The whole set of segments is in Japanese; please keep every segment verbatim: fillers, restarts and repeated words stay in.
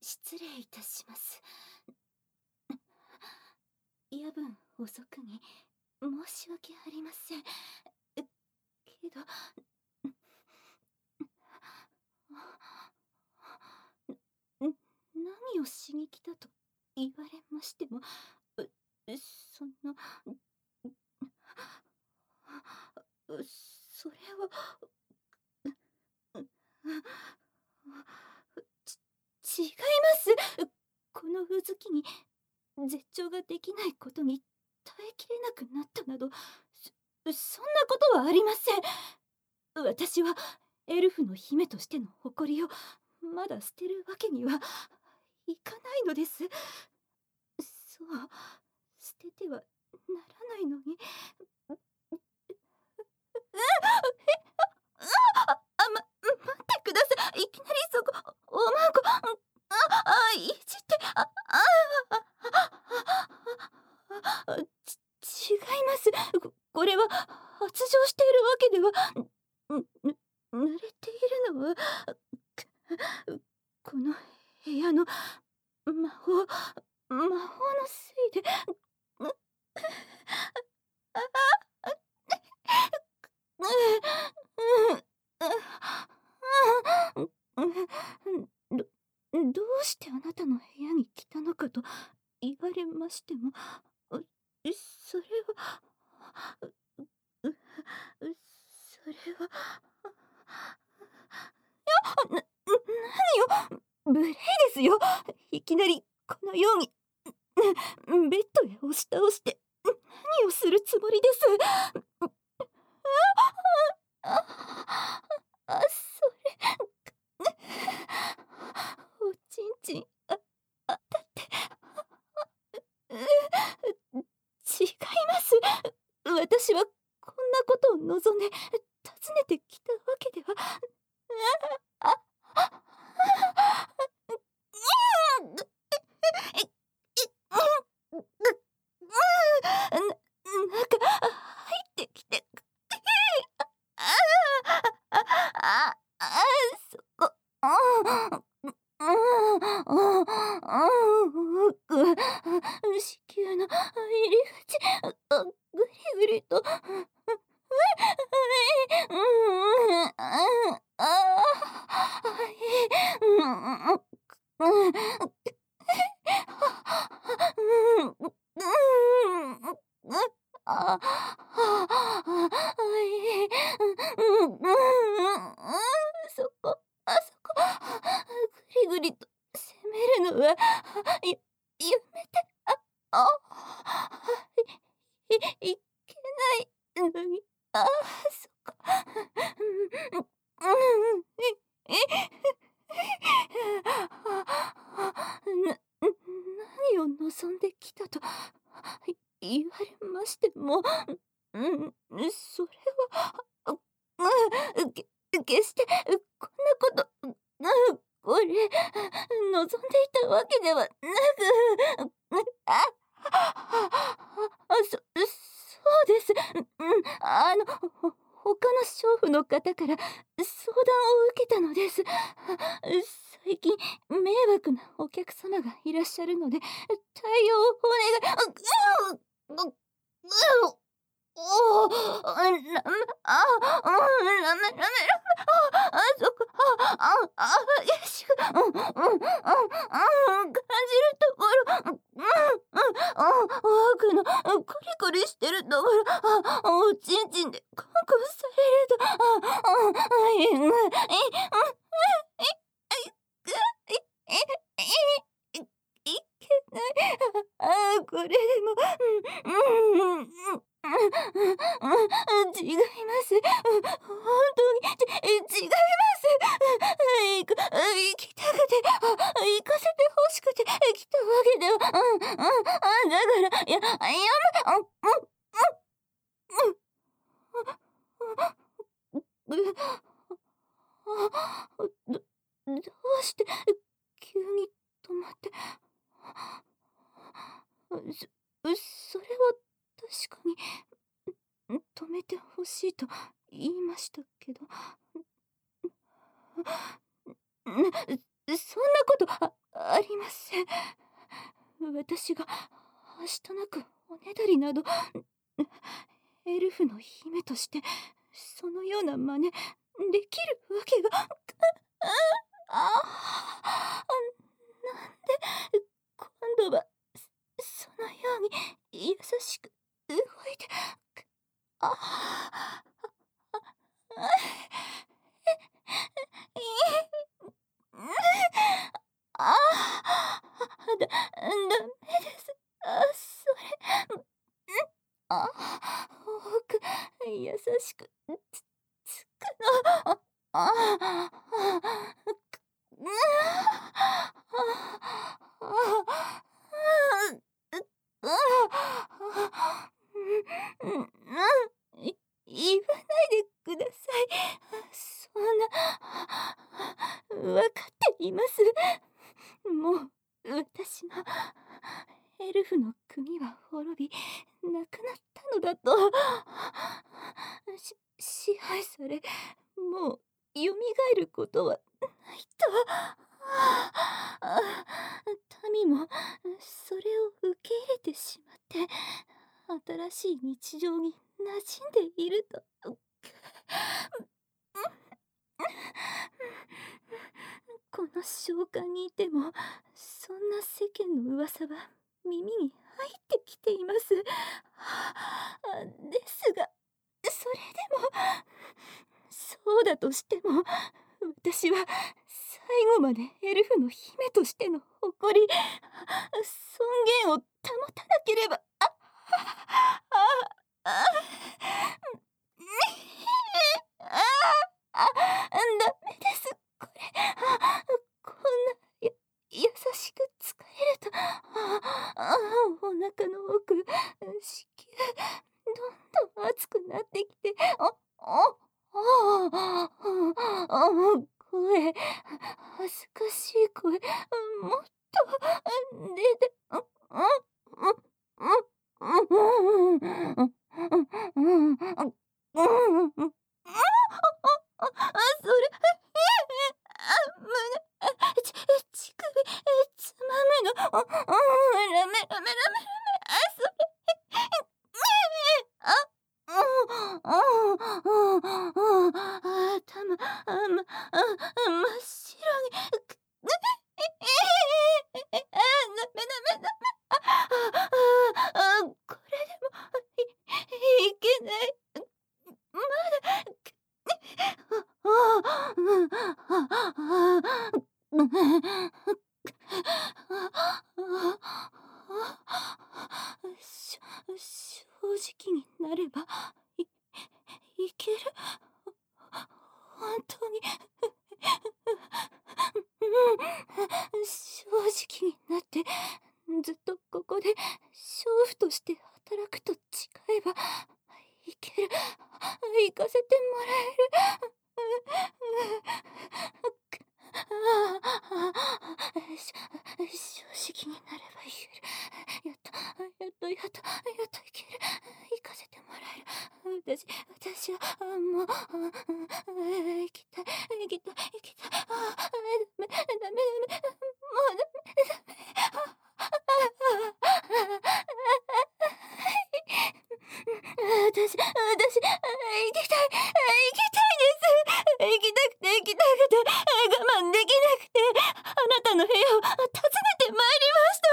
失礼いたします。夜分遅くに申し訳ありません。けど、ん何をしに来たと言われましても、うその、それは、ち、違います。このうずきに絶頂ができないことに耐えきれなくなったなど、そ、そんなことはありません。私はエルフの姫としての誇りをまだ捨てるわけにはいかないのです。そう、捨ててはならないのに。あ、あ、ま、待ってください。いきなりそこ、おまんこ、あ、あ、いじって、あ、あ、あ、ち、違います。こ、これは発情しているわけでは、ぬ、ぬ、濡れているのは、この部屋の魔法、魔法のせいで、ど、どうしてあなたの部屋に来たのかと言われましても、それは、う、それは、な、何を、無礼ですよ。いきなりこのようにベッドへ押し倒して何をするつもりです。あ、あ、それ、おちんちん、あ、あたって、違います。私はこんなことを望んで訪ねてきたわけでは、あ、あ、な、なんか入ってきて、ああ、あ、あ、そこ、あ、子宮の入り口、ぐりぐりと、あ、そこ、あそこ、ぐりぐりと攻めるのは、や、やめて、あ、あ、い、いけないのに、あ、そこ、な、何を望んできたと言われましても、うん、それは、うん、け、決して、こんなこと、これ、望んでいたわけではなく、あ、あ、そ、そうです。うん、あの、ほ、他の娼婦の方から相談を受けたのです。最近、迷惑なお客様がいらっしゃるので、対応をお願い、う、う、う、う、おお、あ、な、あ、うん、ラメラメラメ、あ、あそこ、あ、あ、あ、よし、うん、うん、うん、うん、感じるところ、うん、うん、うん、奥の、コリコリしてるところ、あ、おちんちんでコンコンされると、あ、あ、あ、い、うん、い、うん、い、い、い、い、い、いけない。あ、これでも、うん、うん、うん、うん、違います。本当に、ち、違います。いく、行きたくて、あ、行かせて欲しくて来たわけでは、うん、うん、だから、や、やめ、うん、うん、うん、うん、ど、どうして急に止まって、そ、それは確かに止めてほしいと言いましたけど、な、そんなこと、あ、 ありません。私がはしたなくおねだりなど、エルフの姫としてそのような真似できるわけが、ああ、なんで今度はそのように優しく動いて、ああ、ああ、だ、ダメです。あ、それ、あ、多く優しくつつくの。ああ、うあ、うん、い言わないでください。そんな、わかっています。もう私のエルフの国は滅びなくなったのだと、し支配され、もうよみがえることはないと。民もそれを受け入れてしまって、新しい日常に馴染んでいると。この召喚にいてもそんな世間の噂は耳に入ってきています。ですが、それでも、そうだとしても私は最後までエルフの姫としての誇り、尊厳を保たなければ。あああああ、ダメです。これ、こんなや優しく疲れると、あお腹の奥、子宮どんどん熱くなってきて、ああああ声、恥ずかしい声、もっと出て、ああうんうんうんうんうんうんうんあ、それ、あ、胸、あ、ち、乳首、つまむの、あ、あ、ラメラメラメラメ、あ、それ、あ、うん、あ、うん、うん、頭、あ、ま、あ、真っ白に、く、あ、ダメダメダメ、あ、あ、あ、これでも、い、いけない、まだ、あしょ正直になればい、いける。本当に正直になってずっとここで娼婦として働くと誓えばいける。行かせてもらえる。し正直になればいける。やっとやっとやっとやっといける。行かせてもらえる。私私はもう行きたい行きたい行きたい。あダメダメダメもうダメダメ。私私行きたい行きたいです。行きたくて行きたくて我慢できなくてあなたの部屋を訪ねてまいりました。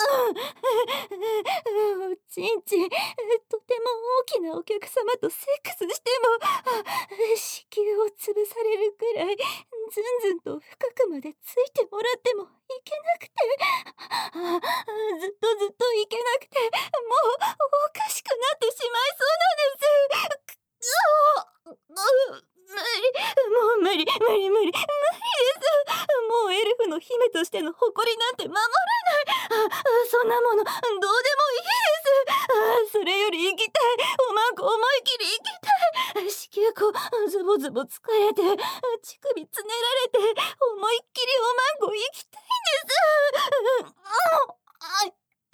おちんちんとても大きなお客様とセックスしても子宮を潰されるくらいずんずんと深くまでついてもらってもいけなくて、ずっとずっといけなくてもうおかしくなってしまいそうなんです。無理、もう無理無理無理無理です。もうエルフの姫としての誇りなんて守れない。そんなものどうでもいいです。それより行きたい。おまんこ思い切り行きたい。子宮口ズボズボ疲れて乳首つねられて思いっきりおまんこ行きたいんです。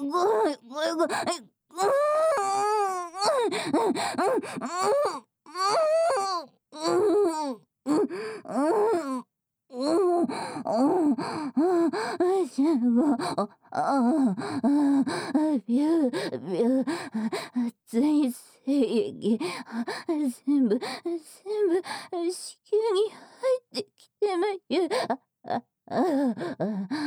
人生液全部全部子宮に入ってきてまゆ。ああああ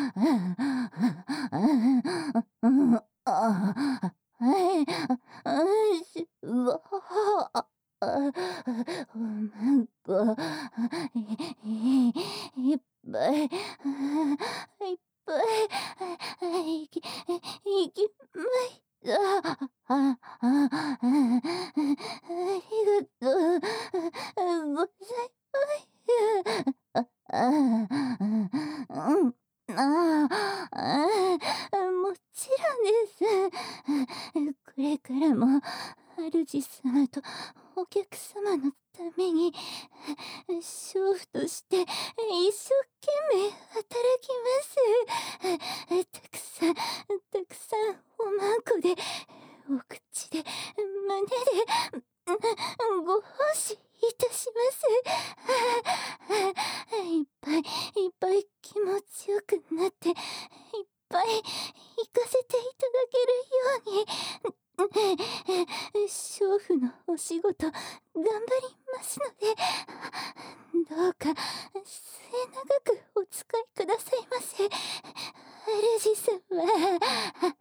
あああはいあしうわああおまんこいいっぱいいっぱいいきいきまいああああありがとうございますああうん。ああ、もちろんです。これからも主様とお客様のために娼婦として一生懸命働きます。たくさんたくさんおまんこでお口で胸でご奉仕いたします。いっぱいいっぱい気持ちよくなっていっぱい行かせていただけるように娼婦のお仕事頑張りますのでどうか末永くお使いくださいませ。主様。